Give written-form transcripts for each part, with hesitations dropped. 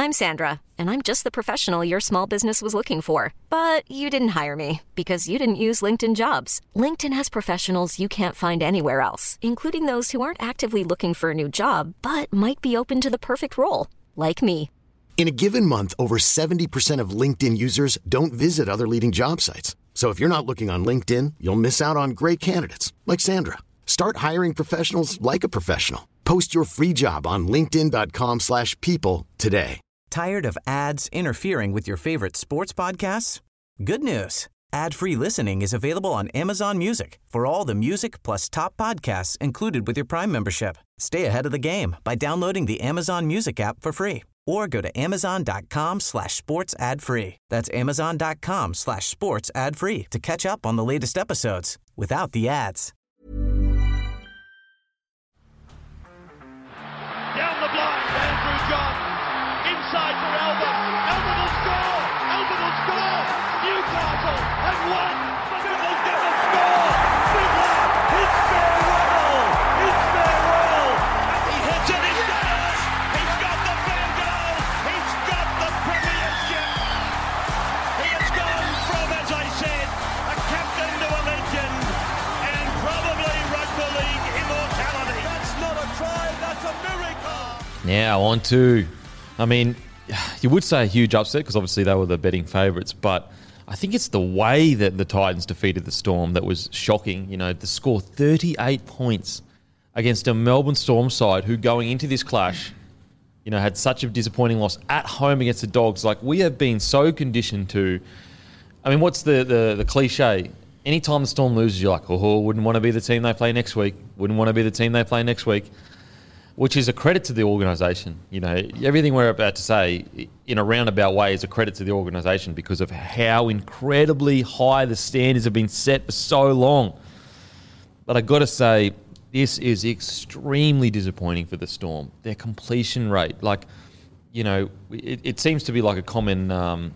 I'm Sandra, and I'm just the professional your small business was looking for. But you didn't hire me because you didn't use LinkedIn Jobs. LinkedIn has professionals you can't find anywhere else, including those who aren't actively looking for a new job, but might be open to the perfect role, like me. In a given month, over 70% of LinkedIn users don't visit other leading job sites. So if you're not looking on LinkedIn, you'll miss out on great candidates like Sandra. Start hiring professionals like a professional. Post your free job on linkedin.com/people today. Tired of ads interfering with your favorite sports podcasts? Good news. Ad-free listening is available on Amazon Music for all the music plus top podcasts included with your Prime membership. Stay ahead of the game by downloading the Amazon Music app for free or go to amazon.com/sports ad free. That's amazon.com/sports ad free to catch up on the latest episodes without the ads. Down the blind, Andrew John. Inside for Albert. Albert will score. Albert will score. Newcastle have won. But they'll never score. Fiddler, it's farewell. It's farewell. And he hits it. He's got it. He's got the fair goal. He's got the premiership. He has gone from, as I said, a captain to a legend. And probably rugby league immortality. That's not a try. That's a miracle. Now on to, you would say a huge upset because obviously they were the betting favourites, but I think it's the way that the Titans defeated the Storm that was shocking. You know, the score 38 points against a Melbourne Storm side who going into this clash, you know, had such a disappointing loss at home against the Dogs. Like, we have been so conditioned to, what's the cliche? Anytime the Storm loses, you're like, wouldn't want to be the team they play next week. Wouldn't want to be the team they play next week. Which is a credit to the organisation. You know, everything we're about to say in a roundabout way is a credit to the organisation because of how incredibly high the standards have been set for so long. But I got to say, this is extremely disappointing for the Storm. Their completion rate, it seems to be like a common, a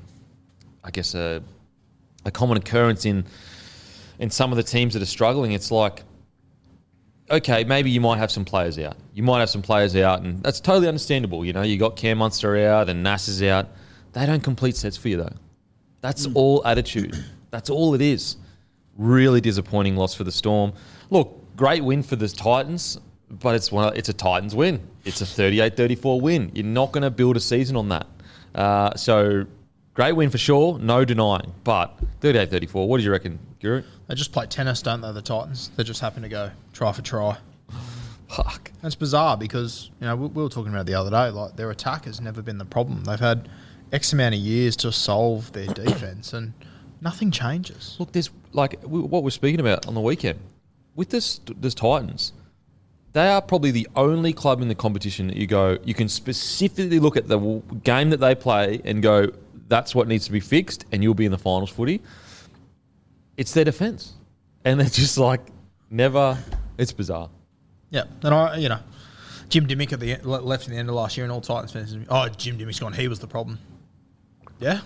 common occurrence in some of the teams that are struggling. It's like, okay, maybe you might have some players out. And that's totally understandable. You know, you got Cam Munster out and Nass is out. They don't complete sets for you, though. That's all attitude. That's all it is. Really disappointing loss for the Storm. Look, great win for the Titans, but it's a Titans win. It's a 38-34 win. You're not going to build a season on that. So, great win for sure, no denying. But 38-34, what do you reckon, Guru? They just play tennis, don't they, the Titans? They just happen to go try for try. Fuck. That's bizarre because, you know, we were talking about it the other day, like their attack has never been the problem. They've had X amount of years to solve their defence and nothing changes. Look, there's what we're speaking about on the weekend. With this Titans, they are probably the only club in the competition that you can specifically look at the game that they play and go, that's what needs to be fixed and you'll be in the finals footy. It's their defence. And they're just never... It's bizarre. Yeah. And Jim Dimmick left at the end of last year and all Titans fans, Jim Dimmick's gone, he was the problem. Yeah.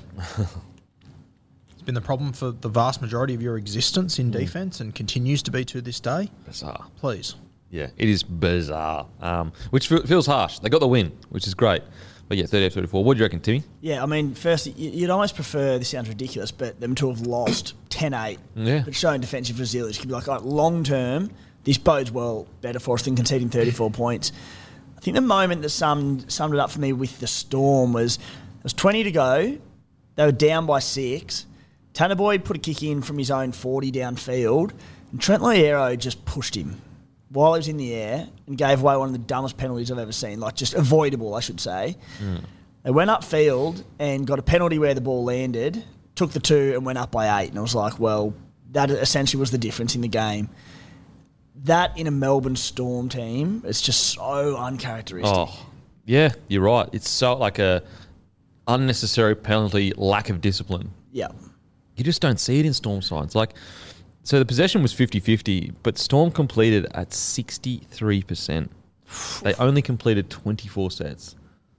It's been the problem for the vast majority of your existence in defence and continues to be to this day. Bizarre. Please. Yeah, it is bizarre. Which feels harsh. They got the win, which is great. But yeah, 38-34. What do you reckon, Timmy? Yeah, firstly, you'd almost prefer, this sounds ridiculous, but them to have lost 10-8, but showing defensive resilience. Could be like long term, this bodes well better for us than conceding 34 points. I think the moment that summed it up for me with the Storm was, there was 20 to go, they were down by 6, Tanner Boyd put a kick in from his own 40 downfield, and Trent Loiero just pushed him while he was in the air and gave away one of the dumbest penalties I've ever seen, just avoidable, I should say. They went upfield and got a penalty where the ball landed, took the 2 and went up by 8. And I was like, well, that essentially was the difference in the game. That in a Melbourne Storm team, it's just so uncharacteristic. Oh, yeah, you're right. It's so like a unnecessary penalty, lack of discipline. Yeah. You just don't see it in Storm sides. So the possession was 50-50, but Storm completed at 63%. They only completed 24 sets.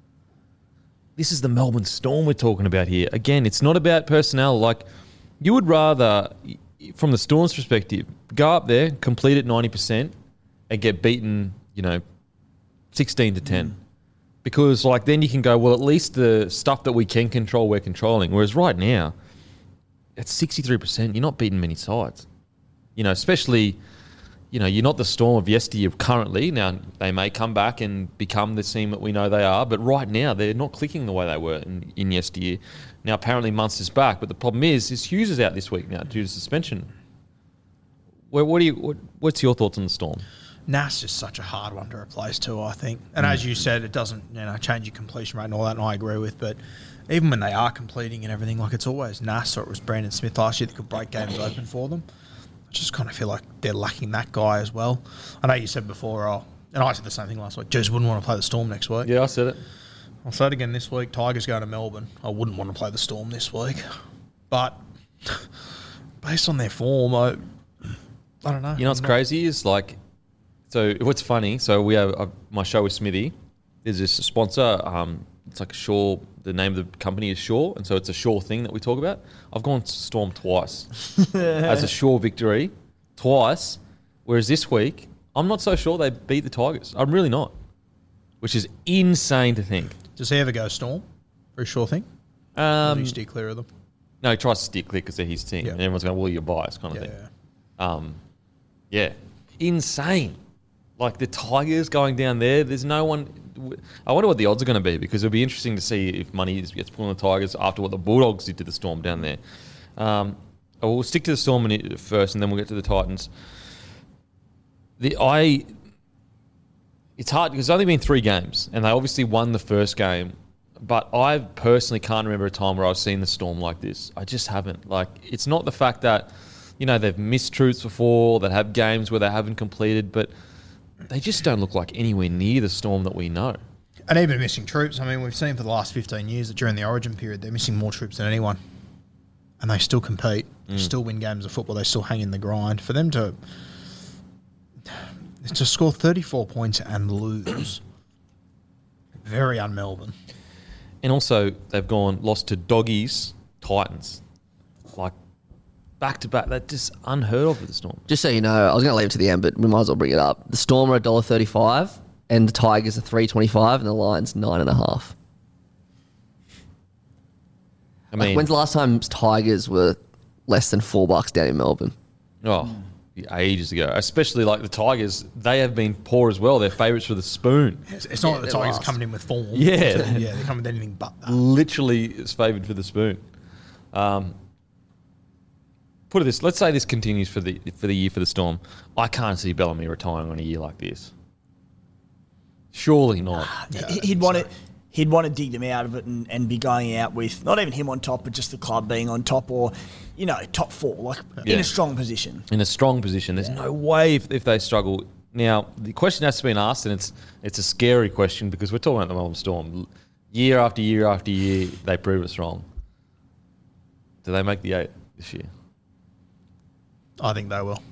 This is the Melbourne Storm we're talking about here. Again, it's not about personnel. You would rather, from the Storm's perspective, go up there, complete at 90%, and get beaten, 16-10. Because like then you can go, well, at least the stuff that we can control, we're controlling. Whereas right now, at 63%, you're not beating many sides. Especially, you're not the Storm of yesteryear currently. Now, they may come back and become the team that we know they are, but right now, they're not clicking the way they were in yesteryear. Now, apparently, Munster's back, but the problem is Hughes is out this week now due to suspension. What's your thoughts on the Storm? Nas is such a hard one to replace too, I think. And as you said, it doesn't change your completion rate and all that, and I agree with. But even when they are completing and everything, like it's always Nas or it was Brandon Smith last year that could break games open for them. I just kind of feel like they're lacking that guy as well. I know you said before, and I said the same thing last week, Jews wouldn't want to play the Storm next week. Yeah, I said it. I'll say it again this week. Tigers going to Melbourne. I wouldn't want to play the Storm this week. But based on their form, I don't know. What's crazy is like... So what's funny? So we have my show with Smithy. There's this sponsor. It's like Shaw. The name of the company is Shaw, and so it's a Shaw thing that we talk about. I've gone to Storm twice as a Shaw victory, twice. Whereas this week, I'm not so sure they beat the Tigers. I'm really not, which is insane to think. Does he ever go Storm for a Shaw thing? Or do you steer clear of them? No, he tries to steer clear because they're his team, and everyone's going, "Well, you're biased," kind of thing. Yeah, insane. Like the Tigers going down there, there's no one. I wonder what the odds are going to be because it'll be interesting to see if money gets put on the Tigers after what the Bulldogs did to the Storm down there. We'll stick to the Storm first, and then we'll get to the Titans. It's hard because it's only been 3 games, and they obviously won the first game. But I personally can't remember a time where I've seen the Storm like this. I just haven't. Like, it's not the fact that they've missed truths before, that have games where they haven't completed, but they just don't look like anywhere near the Storm that we know. And even missing troops. I mean, we've seen for the last 15 years that during the Origin period, they're missing more troops than anyone. And they still compete. They still win games of football. They still hang in the grind. For them to score 34 points and lose, very un-Melbourne. And also, they've lost to Doggies, Titans. Like, back-to-back, that's just unheard of with the Storm. Just so you know, I was going to leave it to the end, but we might as well bring it up. The Storm are $1.35, and the Tigers are $3.25, and the Lions $9.5. I mean, when's the last time Tigers were less than $4 down in Melbourne? Oh, ages ago. Especially like the Tigers, they have been poor as well. They're favourites for the spoon. It's not like the Tigers are coming in with form. Yeah. They're coming with anything but that. Literally is favoured for the spoon. Put it this, let's say this continues for the year for the Storm. I can't see Bellamy retiring on a year like this. Surely not. He'd want to dig them out of it and be going out with not even him on top, but just the club being on top, or top 4, in a strong position. In a strong position, there's no way if they struggle. Now the question has to be asked, and it's a scary question because we're talking about the Melbourne Storm. Year after year after year, they prove us wrong. Do they make the 8 this year? I think they will.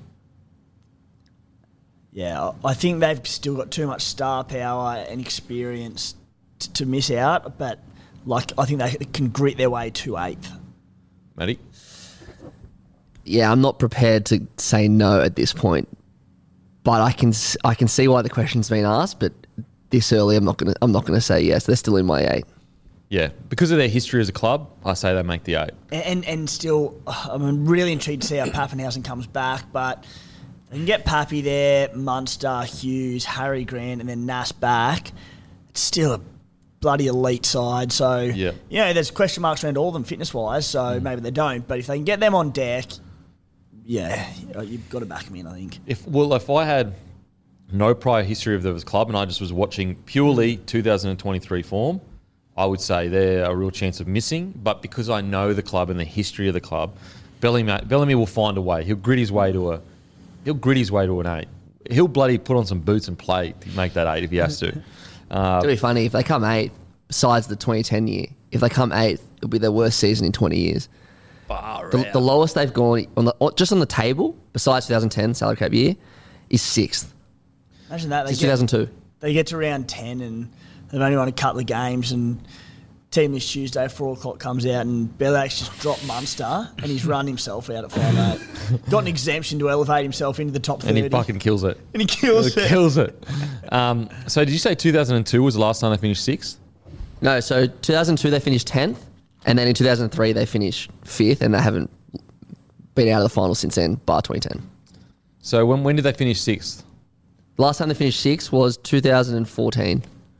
Yeah, I think they've still got too much star power and experience to miss out, but I think they can grit their way to 8th. Matty? Yeah, I'm not prepared to say no at this point, but I can see why the question's been asked. But this early, I'm not gonna say yes. They're still in my 8. Yeah, because of their history as a club, I say they make the 8. And still, I'm really intrigued to see how Pappenhausen comes back, but they can get Pappy there, Munster, Hughes, Harry Grant, and then Nas back. It's still a bloody elite side. So, there's question marks around all of them fitness-wise, so maybe they don't. But if they can get them on deck, you've got to back them in, I think. If I had no prior history of the club and I just was watching purely 2023 form, I would say they're a real chance of missing. But because I know the club and the history of the club, Bellamy will find a way. He'll grit his way to an 8. He'll bloody put on some boots and play to make that 8 if he has to. It'll be funny if they come 8th, besides the 2010 year. If they come 8th, it'll be their worst season in 20 years. The lowest they've gone just on the table, besides 2010 salary cap year, is 6th. Imagine that. Since 2002. They get to round 10 and they've only won a couple of games, and team this Tuesday, 4 o'clock comes out and Bellax just dropped Munster and he's run himself out at 5'8". got an exemption to elevate himself into the top 30. And he fucking kills it. And he kills it. Kills it. So did you say 2002 was the last time they finished 6th? No, so 2002 they finished 10th, and then in 2003 they finished 5th, and they haven't been out of the final since then, bar 2010. So when did they finish 6th? The last time they finished 6th was 2014.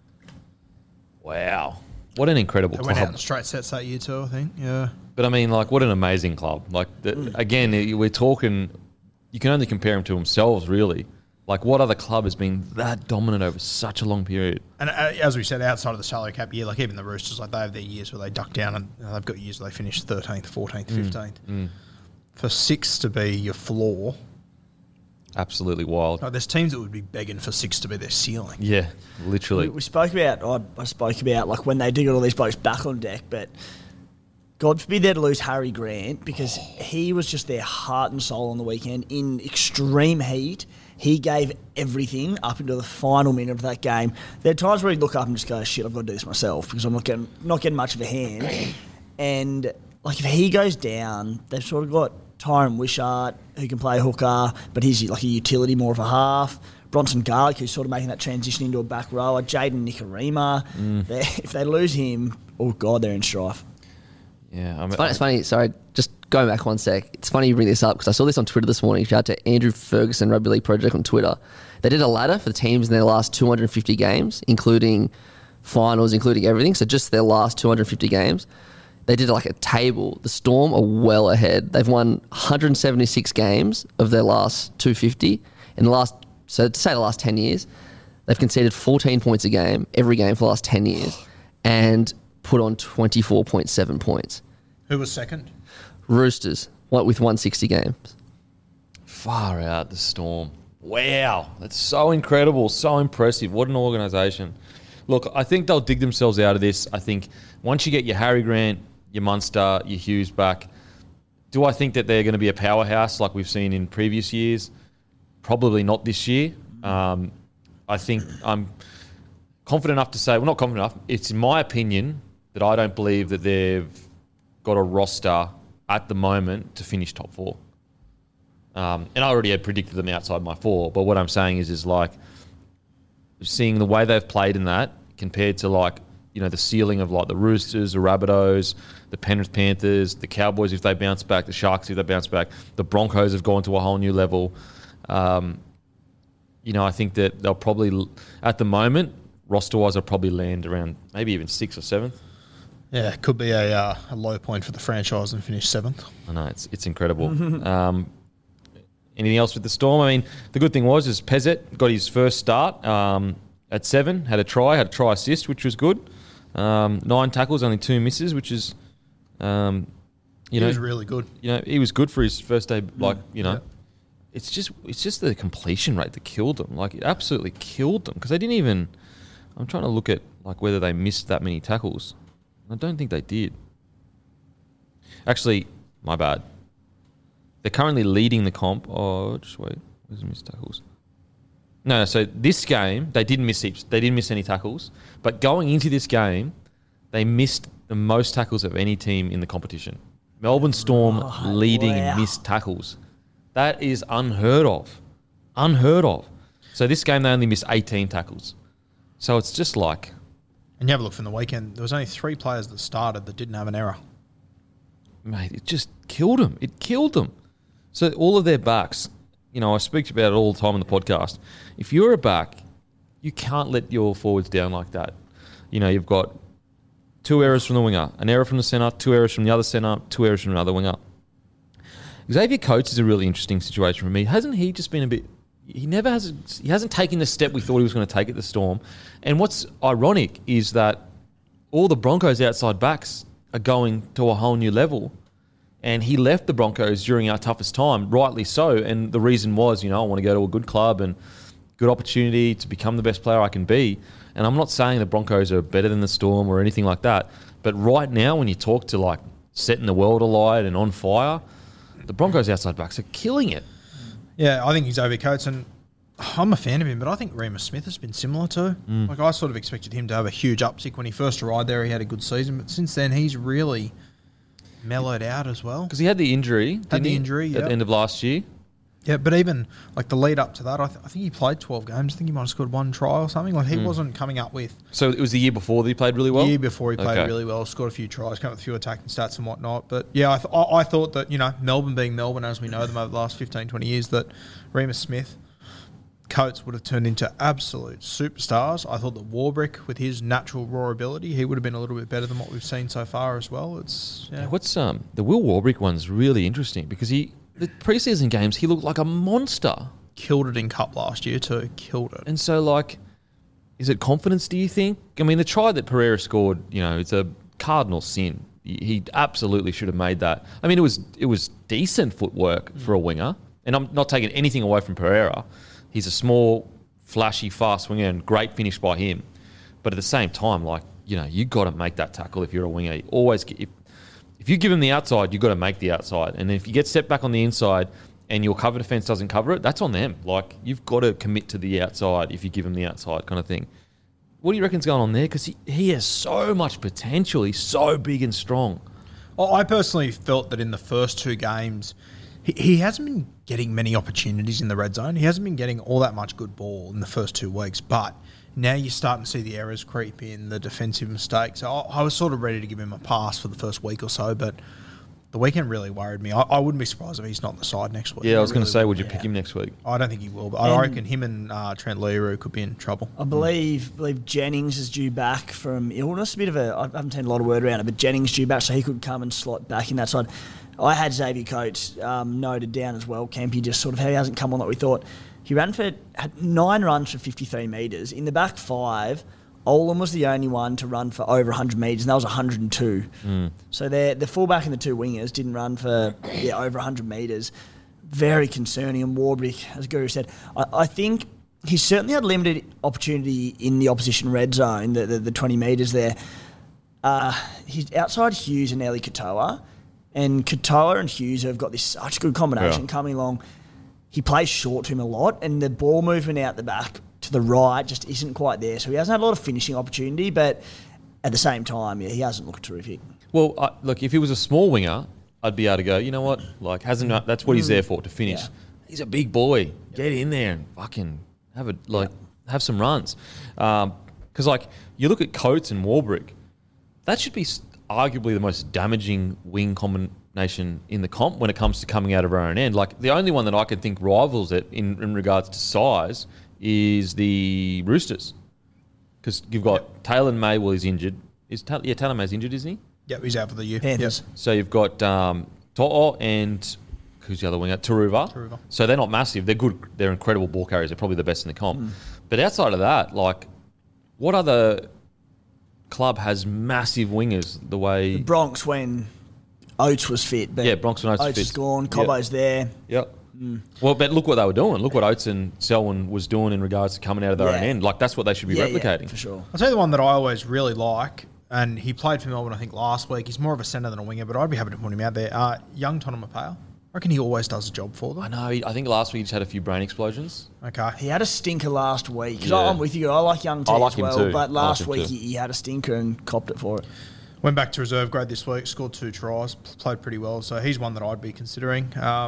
Wow. What an incredible club. They went out in straight sets that year too, I think. Yeah. But I mean, like, what an amazing club. Like, again, we're talking, you can only compare them to themselves, really. Like, what other club has been that dominant over such a long period? And as we said, outside of the salary cap year, like even the Roosters, like they have their years where they duck down and they've got years where they finish 13th, 14th, 15th. For 6 to be your floor. Absolutely wild. Like, there's teams that would be begging for 6 to be their ceiling. Yeah, literally. We spoke about, I spoke about like when they do get all these blokes back on deck, but God forbid they're to lose Harry Grant because he was just their heart and soul on the weekend in extreme heat. He gave everything up into the final minute of that game. There are times where he'd look up and just go, shit, I've got to do this myself because I'm not getting much of a hand. And like if he goes down, they've sort of got Tyron Wishart, who can play hooker, but he's like a utility, more of a half. Bronson Garlick, who's sort of making that transition into a back rower. Jaden Nikorima. If they lose him, oh, God, they're in strife. Yeah, it's funny. Sorry, just going back one sec. It's funny you bring this up because I saw this on Twitter this morning. Shout out to Andrew Ferguson, Rugby League Project on Twitter. They did a ladder for the teams in their last 250 games, including finals, including everything. So just their last 250 games. They did like a table. The Storm are well ahead. They've won 176 games of their last 250. In the last, so to say the last 10 years, they've conceded 14 points a game, every game for the last 10 years, and put on 24.7 points. Who was second? Roosters, with 160 games. Far out, the Storm. Wow, that's so incredible, so impressive. What an organisation. Look, I think they'll dig themselves out of this. I think once you get your Harry Grant, your Munster, your Hughes back, do I think that they're going to be a powerhouse like we've seen in previous years? Probably not this year. I think I'm confident enough to say, well, not confident enough, it's in my opinion that I don't believe that they've got a roster at the moment to finish top 4. And I already had predicted them outside my 4, but what I'm saying is like seeing the way they've played in that compared to like, you know, the ceiling of like the Roosters, the Rabbitohs, the Penrith Panthers, the Cowboys if they bounce back, the Sharks if they bounce back, the Broncos have gone to a whole new level. You know, I think that they'll probably, at the moment, roster-wise, they'll probably land around maybe even 6th or 7th. Yeah, it could be a low point for the franchise and finish 7th. I know, it's incredible. Anything else with the Storm? I mean, the good thing was Pezzett got his first start at 7, had a try assist, which was good. 9 tackles, only 2 misses, which is, he was really good. You know, he was good for his first day. Like, you know, it's just the completion rate that killed them. Like, it absolutely killed them because they didn't even. I'm trying to look at like whether they missed that many tackles. I don't think they did. Actually, my bad. They're currently leading the comp. Oh, just wait. Where's the missed tackles? No, so this game, they didn't miss heaps. They didn't miss any tackles. But going into this game, they missed the most tackles of any team in the competition. Melbourne Storm leading in missed tackles. That is unheard of. Unheard of. So this game, they only missed 18 tackles. So it's just like... And you have a look from the weekend, there was only 3 players that started that didn't have an error. Mate, it just killed them. It killed them. So all of their backs, you know, I speak about it all the time on the podcast. If you're a back, you can't let your forwards down like that. You know, you've got 2 errors from the winger, an error from the centre, 2 errors from the other centre, 2 errors from another winger. Xavier Coates is a really interesting situation for me. Hasn't he just been a bit... He hasn't taken the step we thought he was going to take at the Storm. And what's ironic is that all the Broncos outside backs are going to a whole new level. And he left the Broncos during our toughest time, rightly so. And the reason was, you know, I want to go to a good club and good opportunity to become the best player I can be. And I'm not saying the Broncos are better than the Storm or anything like that. But right now, when you talk to like setting the world alight and on fire, the Broncos outside backs are killing it. Yeah, I think he's Xavier Coates, and I'm a fan of him, but I think Remus Smith has been similar too. Like, I sort of expected him to have a huge uptick when he first arrived there. He had a good season, but since then he's really mellowed out as well. Because he had the injury. At the end of last year. Yeah, but even like the lead up to that, I think he played 12 games. I think he might have scored 1 try or something. Like he wasn't coming up with. So it was the year before that he played really well? The year before he played really well, scored a few tries, came up with a few attacking stats and whatnot. But yeah, I thought that, Melbourne being Melbourne as we know them over the last 15, 20 years, that Remus Smith, Coates would have turned into absolute superstars. I thought that Warbrick, with his natural raw ability, he would have been a little bit better than what we've seen so far as well. What's the Will Warbrick one's really interesting because the preseason games he looked like a monster. Killed it in Cup last year too. Killed it. And so is it confidence? Do you think? I mean, the try that Pereira scored, it's a cardinal sin. He absolutely should have made that. I mean, it was decent footwork for a winger, and I'm not taking anything away from Pereira. He's a small, flashy, fast winger and great finish by him. But at the same time, you got to make that tackle if you're a winger. If you give him the outside, you've got to make the outside. And if you get stepped back on the inside and your cover defence doesn't cover it, that's on them. You've got to commit to the outside if you give him the outside kind of thing. What do you reckon's going on there? Because he has so much potential. He's so big and strong. Well, I personally felt that in the first 2 games, he hasn't been getting many opportunities in the red zone. He hasn't been getting all that much good ball in the first 2 weeks. But now you're starting to see the errors creep in, the defensive mistakes. So I was sort of ready to give him a pass for the first week or so, but the weekend really worried me. I wouldn't be surprised if he's not in the side next week. Yeah, I was going to say, would you pick him next week? I don't think he will, but I reckon him and Trent Learoux could be in trouble. I believe Jennings is due back from illness. I haven't seen a lot of word around it, but Jennings due back, so he could come and slot back in that side. I had Xavier Coates noted down as well. Kempy just sort of, he hasn't come on like we thought. He had 9 runs for 53 metres. In the back 5, Olam was the only one to run for over 100 metres, and that was 102. So the fullback and the 2 wingers didn't run for over 100 metres. Very concerning. And Warbrick, as Guru said, I think he's certainly had limited opportunity in the opposition red zone, the 20 metres there. He's outside Hughes and Eli Katoa. And Katoa and Hughes have got this such good combination coming along. He plays short to him a lot, and the ball movement out the back to the right just isn't quite there. So he hasn't had a lot of finishing opportunity, but at the same time, he hasn't looked terrific. Well, look, if he was a small winger, I'd be able to go, you know what? That's what he's there for, to finish. Yeah. He's a big boy. Get in there and fucking have some runs. Because you look at Coates and Warbrick, that should be arguably the most damaging wing combination in the comp when it comes to coming out of our own end. The only one that I could think rivals it in regards to size is the Roosters. Because you've got Taylor May, he's injured. Taylor May's injured, isn't he? Yep, he's out for the year. Panthers. Yep. So you've got To'o and who's the other winger? Taruva. So they're not massive. They're good. They're incredible ball carriers. They're probably the best in the comp. But outside of that, what other club has massive wingers the way... The Bronx when Oates was fit. But Bronx when Oates was fit. Oates is gone. Cobbo's there. Yep. Well, but look what they were doing. Look what Oates and Selwyn was doing in regards to coming out of their own end. That's what they should be replicating. Yeah, for sure. I'll tell you the one that I always really like, and he played for Melbourne, I think, last week. He's more of a centre than a winger, but I'd be happy to put him out there. Young Tonamapao. I reckon he always does a job for them. I know. I think last week he just had a few brain explosions. Okay. He had a stinker last week. Because I'm with you. I like Young T as well. Him too. But last week he had a stinker and copped it for it. Went back to reserve grade this week, scored 2 tries, played pretty well. So he's one that I'd be considering.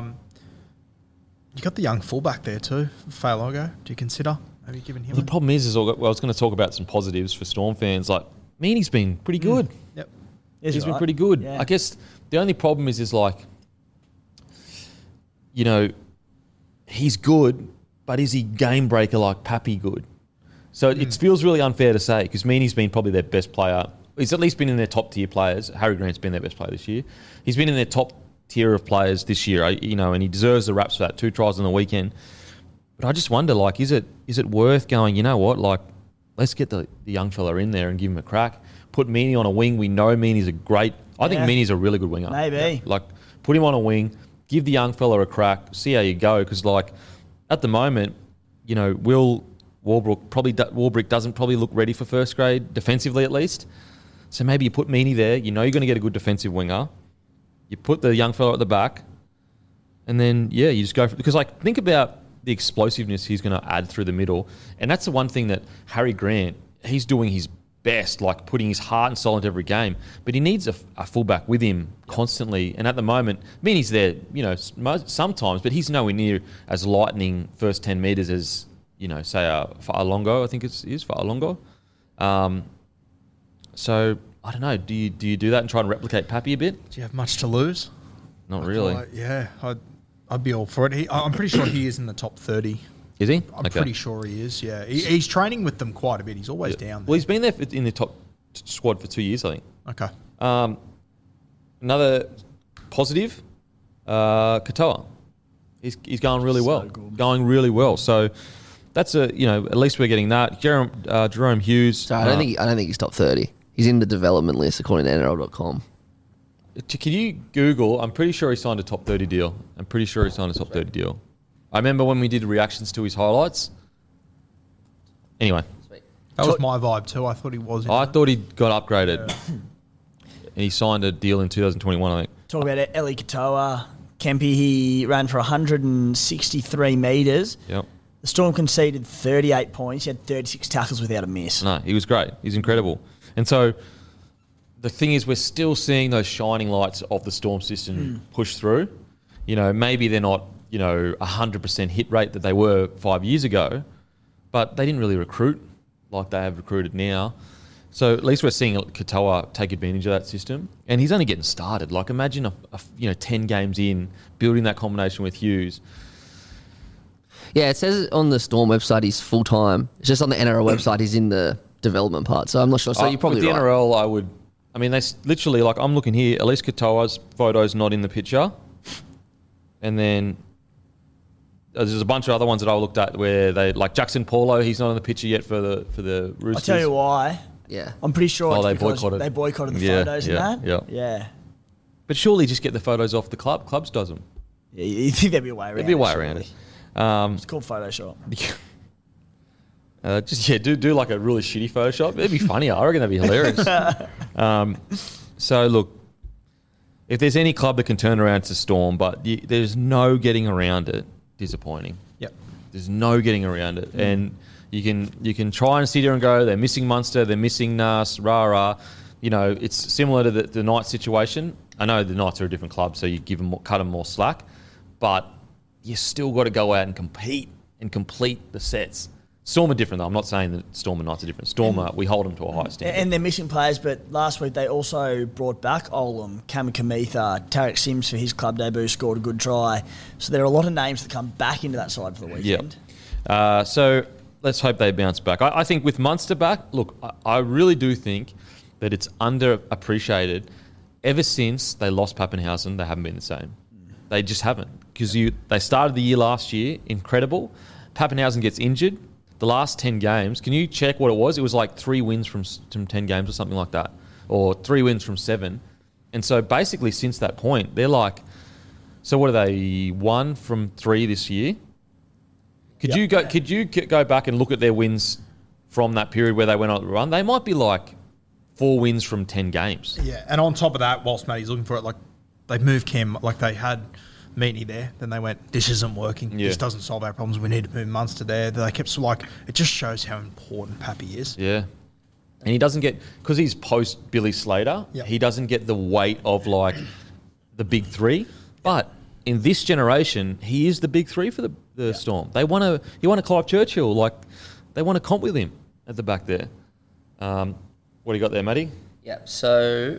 You got the young fullback there too, Failogo. Do you consider maybe giving him? The problem is I was going to talk about some positives for Storm fans. Meany's been pretty good. Yep. He's been pretty good. Yeah. I guess the only problem is he's good, but is he game breaker like Pappy good? So it feels really unfair to say because Meany's been probably their best player. He's at least been in their top tier players. Harry Grant's been their best player this year. He's been in their top tier of players this year, and he deserves the raps for that 2 tries on the weekend. But I just wonder, is it worth going, you know what, let's get the young fella in there and give him a crack. Put Meany on a wing. We know Meany's I think Meany's a really good winger. Maybe. Put him on a wing, give the young fella a crack, see how you go. Because, at the moment, Will Warbrick doesn't probably look ready for first grade, defensively at least. So maybe you put Meany there. You know you're going to get a good defensive winger. You put the young fella at the back, and then, you just go for it. Because, think about the explosiveness he's going to add through the middle. And that's the one thing that Harry Grant, he's doing his best, like putting his heart and soul into every game. But he needs a fullback with him constantly. And at the moment, I mean, he's there, sometimes, but he's nowhere near as lightning first 10 metres as, say, Fa'alongo, I think it is Fa'alongo. So, I don't know. Do you do that and try and replicate Pappy a bit? Do you have much to lose? Not really. I'd be all for it. I'm pretty sure he is in the top 30. Is he? I'm pretty sure he is, yeah. He's training with them quite a bit. He's always down there. Well, he's been there in the top squad for 2 years, I think. Okay. Another positive, Katoa. He's going really well. Good. Going really well. So that's at least we're getting that. Jerome Hughes. Sorry, I don't think he's top 30. He's in the development list according to NRL.com. Can you Google? I'm pretty sure he signed a top 30 deal. I remember when we did reactions to his highlights. Anyway. That was my vibe too. I thought he was. I thought he got upgraded. And he signed a deal in 2021, I think. Talk about Eli Katoa. Kempy, he ran for 163 metres. Yep. The Storm conceded 38 points. He had 36 tackles without a miss. No, he was great. He's incredible. And so the thing is, we're still seeing those shining lights of the Storm system push through. Maybe they're not, 100% hit rate that they were 5 years ago, but they didn't really recruit like they have recruited now. So at least we're seeing Katoa take advantage of that system. And he's only getting started. Like, imagine 10 games in, building that combination with Hughes. Yeah, it says on the Storm website he's full-time. It's just on the NRL website he's in the development part. So I'm not sure. So you're probably with the right. NRL, they literally, like, I'm looking here, Elise Katoa's photo's not in the picture. And then there's a bunch of other ones that I looked at where they, like Jackson Paulo, he's not in the picture yet for the Roosters. I'll tell you why. Yeah. I'm pretty sure they because boycotted. they boycotted the photos and that. Yeah. But surely just get the photos off the club. Clubs does them. Yeah, you think there'd be a way around it. There'd be a way around it. It's called Photoshop. Do like a really shitty Photoshop. It'd be funny. I reckon that'd be hilarious. So look, if there's any club that can turn around to Storm, but there's no getting around it, disappointing. Yep. There's no getting around it. And you can try and sit here and go, they're missing Munster, they're missing Nas, rah. It's similar to the Knights situation. I know the Knights are a different club, so you cut them more slack, but you still got to go out and compete and complete the sets. Storm are different, though. I'm not saying that Storm and Knights are different. Storm, we hold them to a higher standard. And they're missing players, but last week they also brought back Olam, Kamikamitha, Tarek Sims for his club debut, scored a good try. So there are a lot of names that come back into that side for the weekend. Yeah. So let's hope they bounce back. I think with Munster back, look, I really do think that it's underappreciated. Ever since they lost Pappenhausen, they haven't been the same. They just haven't. Because they started the year last year, incredible. Pappenhausen gets injured. The last 10 games, can you check what it was? It was like 3 wins from 10 games or something like that. Or 3 wins from 7. And so basically since that point, they're like, so what are they, 1 from 3 this year? Could you go back and look at their wins from that period where they went on the run? They might be like 4 wins from 10 games. Yeah, and on top of that, whilst Matty's looking for it, like they moved Cam, like they had Meaney there, then they went, this isn't working. This doesn't solve our problems. We need to move Munster there. They kept it just shows how important Pappy is. Yeah. And he doesn't get, because he's post Billy Slater, he doesn't get the weight of like the big three. But in this generation, he is the big three for the Storm. He want to Clive Churchill. Like, they want to comp with him at the back there. What do you got there, Matty? Yeah, so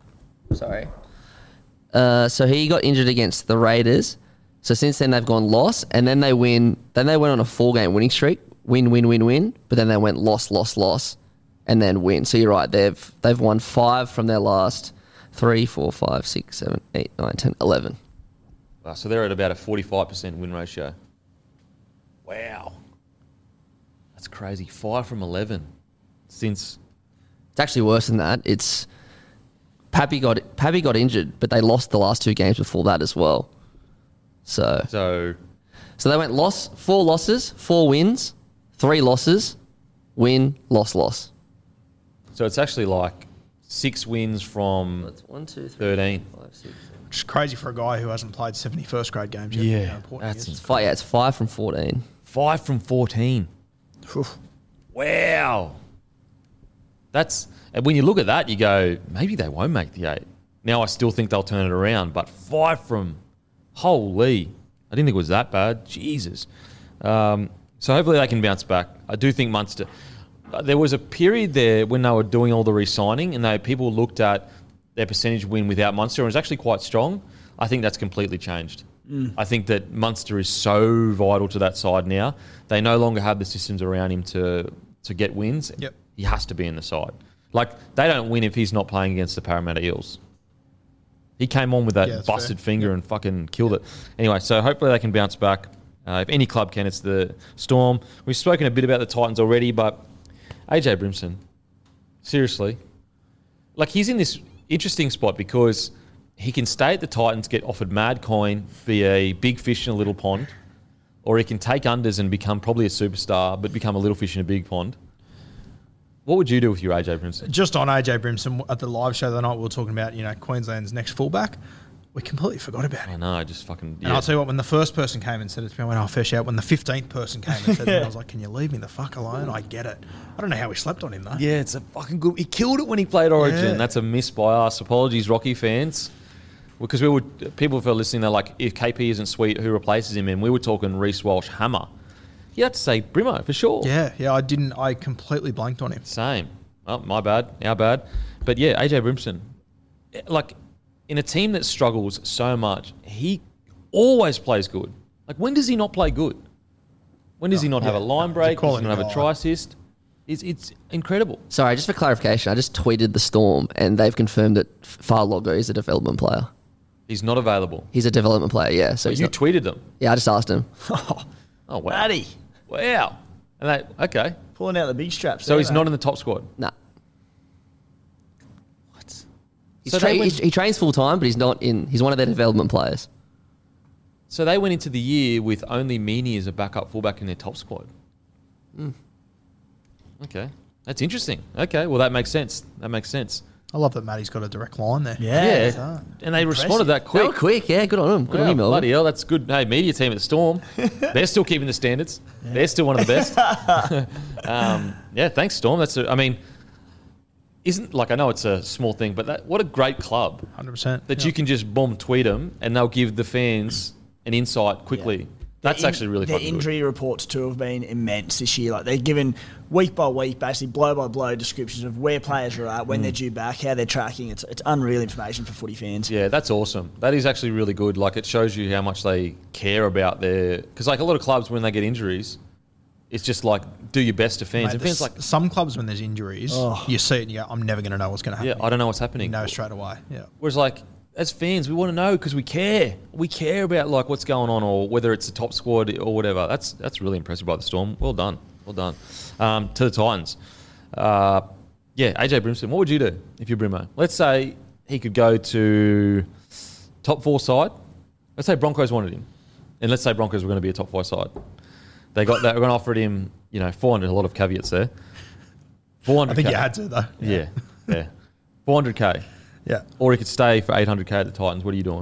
he got injured against the Raiders. So since then they've gone loss, and then they win. Then they went on a 4-game winning streak. Win. But then they went loss, and then win. So you're right. They've won 5 from their last 3, 4, 5, 6, 7, 8, 9, 10, 11. So they're at about a 45% win ratio. Wow. That's crazy. 5 from 11 since. It's actually worse than that. It's Pappy got injured, but they lost the last 2 games before that as well. So they went 4 losses, 4 wins, 3 losses, win, loss. So it's actually like 6 wins from 1, 2, 3, 13. 5, 6. Which is crazy for a guy who hasn't played 71st grade games yet. Yeah, It's 5 from 14. 5 from 14. Oof. Wow. And when you look at that, you go, maybe they won't make the 8. Now I still think they'll turn it around, but 5 from, holy, I didn't think it was that bad. Jesus. So hopefully they can bounce back. I do think Munster. There was a period there when they were doing all the re-signing and people looked at their percentage win without Munster and it was actually quite strong. I think that's completely changed. I think that Munster is so vital to that side now. They no longer have the systems around him to get wins. Yep. He has to be in the side. Like, they don't win if he's not playing against the Parramatta Eels. He came on with that busted finger and fucking killed it. Anyway, so hopefully they can bounce back. If any club can, it's the Storm. We've spoken a bit about the Titans already, but AJ Brimson, seriously, like, he's in this interesting spot because he can stay at the Titans, get offered mad coin, be a big fish in a little pond, or he can take unders and become probably a superstar, but become a little fish in a big pond. What would you do with your AJ Brimson? Just on AJ Brimson, at the live show the other night, we were talking about, Queensland's next fullback. We completely forgot about him. I know, just fucking... And I'll tell you what, when the first person came and said it to me, I went, oh, fair shout. When the 15th person came and said it to me, I was like, can you leave me the fuck alone? I get it. I don't know how we slept on him, though. Yeah, it's a fucking good... He killed it when he played Origin. Yeah. That's a miss by us. Apologies, Rocky fans. Because people who are listening, they're like, if KP isn't sweet, who replaces him? And we were talking Reece Walsh Hammer. You had to say Brimo, for sure. Yeah, I completely blanked on him. Same. Oh, my bad. Our bad. But yeah, AJ Brimson, like, in a team that struggles so much, he always plays good. Like, when does he not play good? When does he not have a line break? Does he not have a try assist? It's incredible. Sorry, just for clarification, I just tweeted the Storm and they've confirmed that Farlogo is a development player. He's not available. He's a development player, yeah. So you tweeted them? Yeah, I just asked him. Oh, wow. Matty. Wow. And okay. Pulling out the big straps. So he's not in the top squad? Nah. What? He trains full time, but he's not in. He's one of their development players. So they went into the year with only Meany as a backup fullback in their top squad. Okay, that's interesting. Okay, well that makes sense. I love that Matty's got a direct line there. Yeah. And they responded that quick. They were quick, yeah. Good on him. Good on you, Melbourne. Bloody hell, that's good. Hey, media team at the Storm. They're still keeping the standards. Yeah. They're still one of the best. Thanks, Storm. I know it's a small thing, but what a great club. 100%. That you can just tweet them and they'll give the fans an insight quickly. Yeah. That's actually really fucking good. The injury reports too have been immense this year. Like, they're given week by week, basically blow by blow descriptions of where players are at, when they're due back, how they're tracking. It's unreal information for footy fans. Yeah, that's awesome. That is actually really good. Like, it shows you how much they care about because like a lot of clubs when they get injuries, it's just like do your best to fans. Mate, and fans like some clubs when there's injuries, you see it and you go, I'm never going to know what's going to happen. Yeah, I don't know what's happening. You know straight away. Yeah. Whereas like, as fans, we want to know because we care. We care about like what's going on or whether it's a top squad or whatever. That's really impressive by the Storm. Well done. To the Titans. AJ Brimson, what would you do if you're Brimo? Let's say he could go to top 4 side. Let's say Broncos wanted him. And let's say Broncos were going to be a top 5 side. They were going to offer him, 400, a lot of caveats there. 400K. I think you had to though. Yeah. 400K. Yeah. Or he could stay for 800K at the Titans. What are you doing?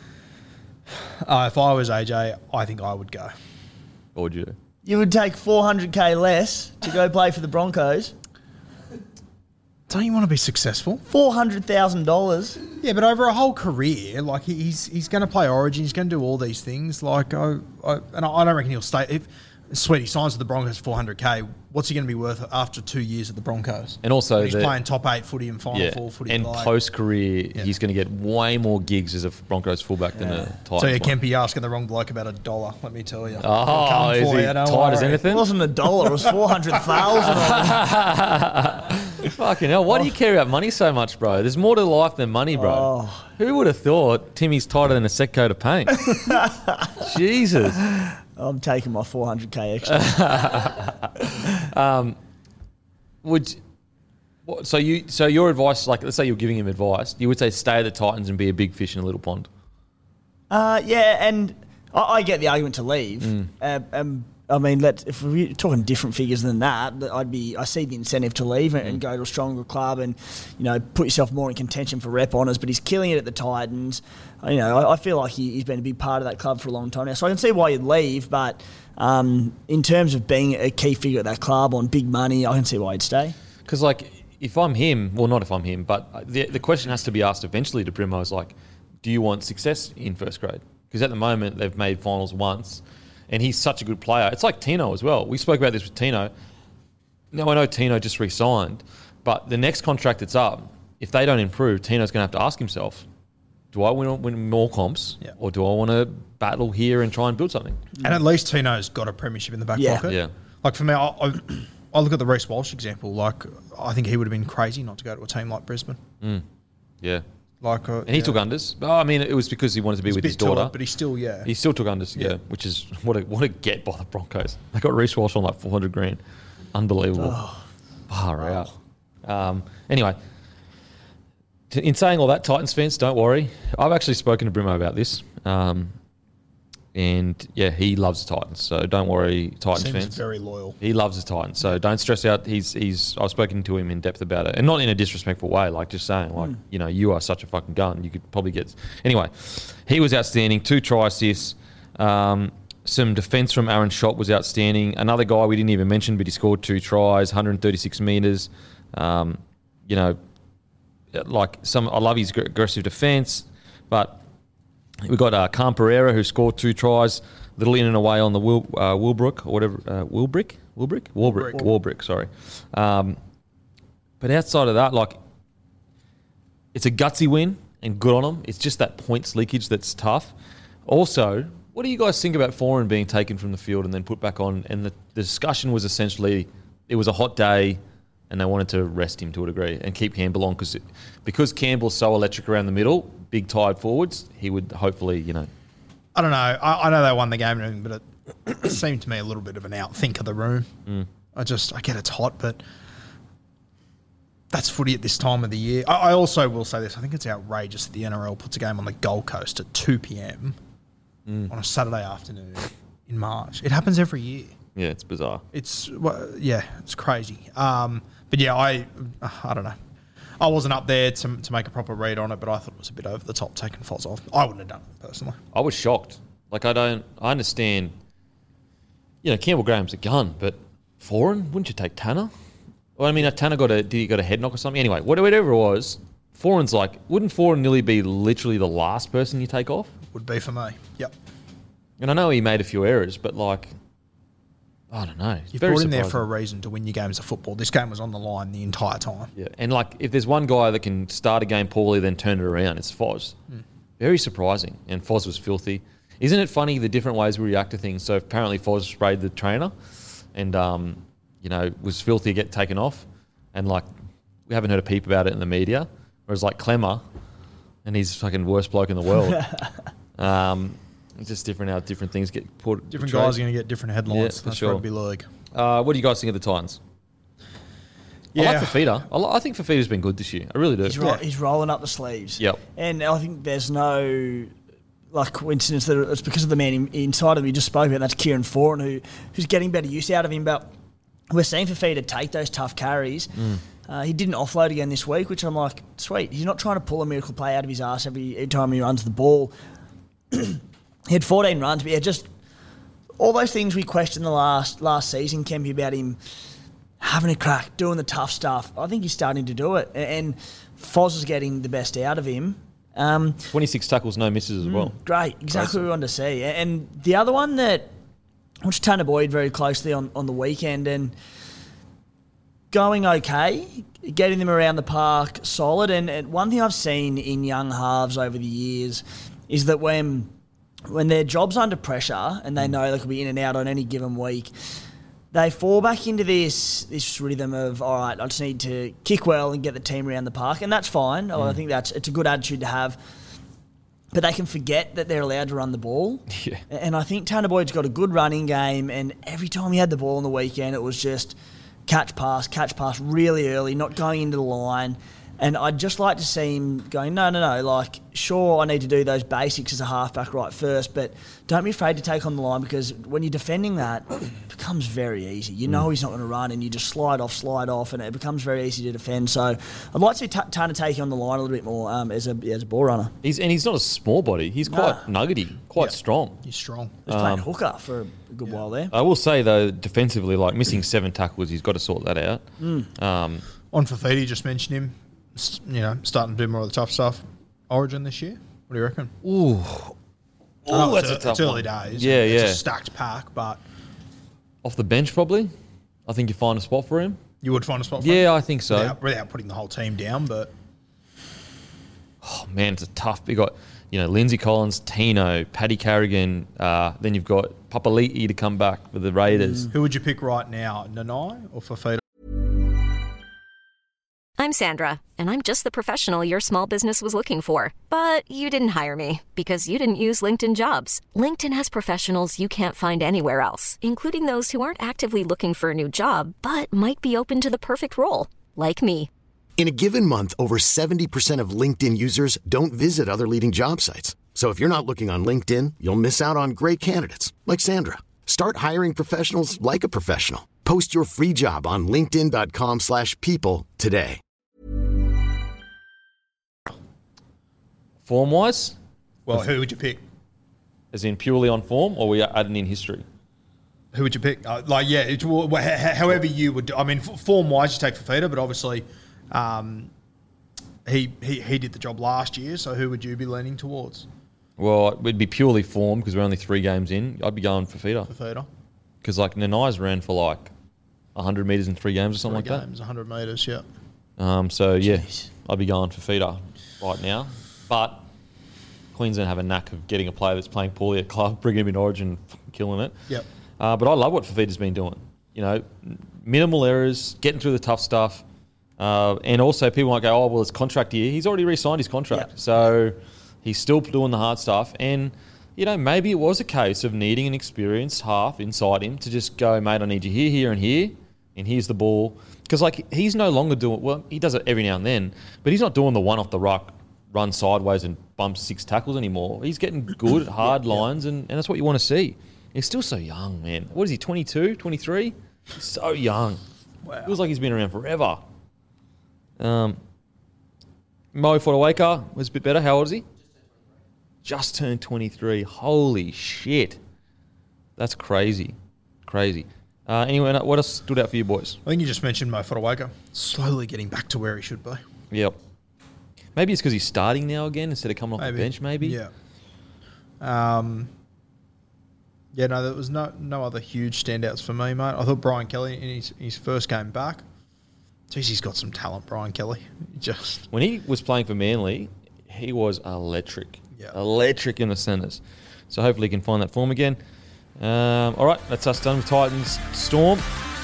If I was AJ, I think I would go. What would you do? You would take 400K less to go play for the Broncos? Don't you want to be successful? $400,000. Yeah, but over a whole career, like he's going to play Origin, he's going to do all these things. Like, I don't reckon he'll stay. If Sweetie signs with the Broncos 400K, what's he going to be worth after 2 years at the Broncos? And also, he's playing top 8 footy and Final 4 footy. And post-career, he's going to get way more gigs as a Broncos fullback than a Titans. So Kempy asking the wrong bloke about $1, let me tell you. Oh, is he tight as anything? It wasn't $1, it was 400,000. Fucking hell, why do you care about money so much, bro? There's more to life than money, bro. Oh. Who would have thought Timmy's tighter than a set coat of paint? Jesus. I'm taking my 400K extra. So your advice, like, let's say you're giving him advice, you would say stay at the Titans and be a big fish in a little pond. And I get the argument to leave. I mean, if we're talking different figures than that, I see the incentive to leave and go to a stronger club and, put yourself more in contention for rep honours. But he's killing it at the Titans. I feel like he's been a big part of that club for a long time now. So I can see why you'd leave, but in terms of being a key figure at that club on big money, I can see why he'd stay. Because, like, if I'm him, well, not if I'm him, but the question has to be asked eventually to Brimo is like, do you want success in first grade? Because at the moment, they've made finals once, and he's such a good player. It's like Tino as well. We spoke about this with Tino. Now, I know Tino just re-signed, but the next contract that's up, if they don't improve, Tino's going to have to ask himself, do I win more comps, or do I want to battle here and try and build something? And at least Tino's got a premiership in the back pocket. Yeah. Like for me, I look at the Reece Walsh example. Like I think he would have been crazy not to go to a team like Brisbane. Yeah. Like, and he took unders. Oh, I mean, it was because he wanted to be with his daughter. But he still, He still took unders, which is what a get by the Broncos. They got Reece Walsh on like $400,000. Unbelievable. Far out. Anyway, in saying all that, Titans fans, don't worry. I've actually spoken to Brimo about this. And yeah, he loves the Titans, so don't worry, Titans fans. He's very loyal. He loves the Titans, so don't stress out. I've spoken to him in depth about it, and not in a disrespectful way, like just saying, like, you are such a fucking gun. You could probably get. Anyway, he was outstanding. 2 try assists. Some defence from Aaron Schott was outstanding. Another guy we didn't even mention, but he scored 2 tries, 136 metres. I love his aggressive defence, but. We got Khan Pereira, who scored 2 tries, little in and away on the Wilbrick or whatever. Warbrick, sorry. But outside of that, like, it's a gutsy win and good on them. It's just that points leakage that's tough. Also, what do you guys think about Foran being taken from the field and then put back on? And the discussion was essentially it was a hot day and they wanted to rest him to a degree and keep Campbell on because Campbell's so electric around the middle, big tired forwards, he would hopefully, I don't know. I know they won the game and everything, but it seemed to me a little bit of an outthink of the room. I get it's hot, but that's footy at this time of the year. I also will say this. I think it's outrageous that the NRL puts a game on the Gold Coast at 2 p.m. on a Saturday afternoon in March. It happens every year. Yeah, it's bizarre. It's crazy. But yeah, I don't know. I wasn't up there to make a proper read on it, but I thought it was a bit over the top taking Foz off. I wouldn't have done it personally. I was shocked. Like, I understand, Campbell Graham's a gun, but Foran, wouldn't you take Tanner? Well, I mean, if Tanner did he got a head knock or something? Anyway, whatever it was, Foran's like, wouldn't Foran nearly be literally the last person you take off? Would be for me. Yep. And I know he made a few errors, but like, I don't know. You've brought him there for a reason to win your games of football. This game was on the line the entire time. Yeah, and like if there's one guy that can start a game poorly then turn it around, it's Foz. Very surprising. And Foz was filthy. Isn't it funny the different ways we react to things? So apparently Foz sprayed the trainer and, was filthy to get taken off. And like, we haven't heard a peep about it in the media. Whereas like Clemmer, and he's fucking worst bloke in the world. It's just different how different things get put. Different guys are going to get different headlines. Yeah, That's sure. rugby league. What do you guys think of the Titans? Yeah. I like Fafita. I think Fafita's been good this year. I really do. He's rolling up the sleeves. Yep. And I think there's no coincidence that it's because of the man inside of him. We just spoke about. That's Kieran Foran, who's getting better use out of him. But we're seeing Fafita take those tough carries. He didn't offload again this week, which I'm like, sweet. He's not trying to pull a miracle play out of his ass every time he runs the ball. He had 14 runs, but just all those things we questioned the last season, Kempy, about him having a crack, doing the tough stuff. I think he's starting to do it, and Foz is getting the best out of him. 26 tackles, no misses as well. Great, exactly what we wanted to see. And the other one that I watched Tanner Boyd very closely on the weekend, and going okay, getting them around the park solid. And one thing I've seen in young halves over the years is that when their job's under pressure and they know they could be in and out on any given week, they fall back into this rhythm of, all right, I just need to kick well and get the team around the park, and that's fine. I think it's a good attitude to have. But they can forget that they're allowed to run the ball. Yeah. And I think Tanner Boyd's got a good running game, and every time he had the ball on the weekend, it was just catch, pass really early, not going into the line. And I'd just like to see him going, no, like, sure, I need to do those basics as a halfback right first, but don't be afraid to take on the line, because when you're defending that, it becomes very easy. You know he's not going to run, and you just slide off, and it becomes very easy to defend. So I'd like to see Tanner take on the line a little bit more as a ball runner. He's not a small body. He's quite nuggety, quite strong. He's strong. He's playing hooker for a good while there. I will say, though, defensively, like missing 7 tackles, he's got to sort that out. On Fafita, you just mentioned him, starting to do more of the tough stuff. Origin this year? What do you reckon? Ooh, that's a tough It's early one. days. Yeah, It's a stacked pack, but... Off the bench, probably. I think you find a spot for him. You would find a spot for him? Yeah, I think so. Without putting the whole team down, but... Oh, man, it's a tough... You got, Lindsay Collins, Tino, Paddy Carrigan. Then you've got Papali'i to come back for the Raiders. Who would you pick right now, Nanai or Fafita? I'm Sandra, and I'm just the professional your small business was looking for. But you didn't hire me because you didn't use LinkedIn Jobs. LinkedIn has professionals you can't find anywhere else, including those who aren't actively looking for a new job, but might be open to the perfect role, like me. In a given month, over 70% of LinkedIn users don't visit other leading job sites. So if you're not looking on LinkedIn, you'll miss out on great candidates like Sandra. Start hiring professionals like a professional. Post your free job on linkedin.com/people today. Form-wise? Well, who would you pick? As in purely on form, or we are adding in history? Who would you pick? However you would. I mean, form-wise, you take Fafita, but obviously he did the job last year, so who would you be leaning towards? Well, it would be purely form because we're only 3 games in. I'd be going for Fafita. Because Nanai's ran for 100 metres in 3 games or something like that. 100 metres, yeah. I'd be going for Fafita right now. But Queensland have a knack of getting a player that's playing poorly at club, bringing him in Origin, killing it. Yep. But I love what Fafita's been doing. Minimal errors, getting through the tough stuff. And also people might go, it's contract year. He's already re-signed his contract. Yep. So he's still doing the hard stuff. And, maybe it was a case of needing an experienced half inside him to just go, mate, I need you here, here, and here. And here's the ball. Because, he's no longer doing... he does it every now and then. But he's not doing the one off the ruck, run sideways and bump 6 tackles anymore. He's getting good, hard lines, and that's what you want to see. He's still so young, man. What is he, 22, 23? He's so young. Wow. Feels like he's been around forever. Mo Fotuaika was a bit better. How old is he? Just turned 23. Holy shit. That's crazy. Crazy. Anyway, what else stood out for you boys? I think you just mentioned Mo Fotuaika. Slowly getting back to where he should be. Yep. Maybe it's because he's starting now again instead of coming off the bench, maybe. Yeah. There was no other huge standouts for me, mate. I thought Brian Kelly in his first game back. Jeez, he's got some talent, Brian Kelly. When he was playing for Manly, he was electric. Yeah. Electric in the centres. So hopefully he can find that form again. All right, that's us done with Titans Storm.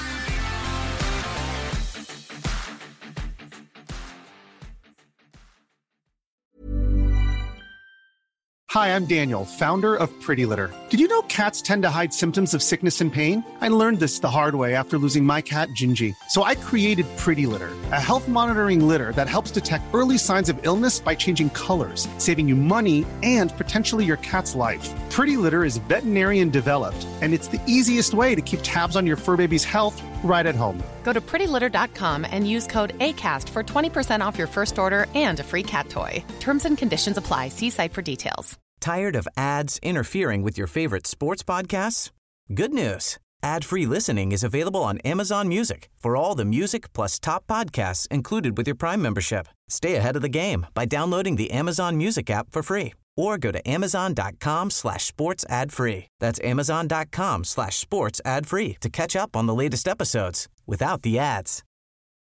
Hi, I'm Daniel, founder of Pretty Litter. Did you know cats tend to hide symptoms of sickness and pain? I learned this the hard way after losing my cat, Gingy. So I created Pretty Litter, a health monitoring litter that helps detect early signs of illness by changing colors, saving you money and potentially your cat's life. Pretty Litter is veterinarian developed, and it's the easiest way to keep tabs on your fur baby's health right at home. Go to prettylitter.com and use code ACAST for 20% off your first order and a free cat toy. Terms and conditions apply. See site for details. Tired of ads interfering with your favorite sports podcasts? Good news. Ad-free listening is available on Amazon Music for all the music plus top podcasts included with your Prime membership. Stay ahead of the game by downloading the Amazon Music app for free or go to amazon.com/sports ad free. That's amazon.com/sports ad free to catch up on the latest episodes without the ads.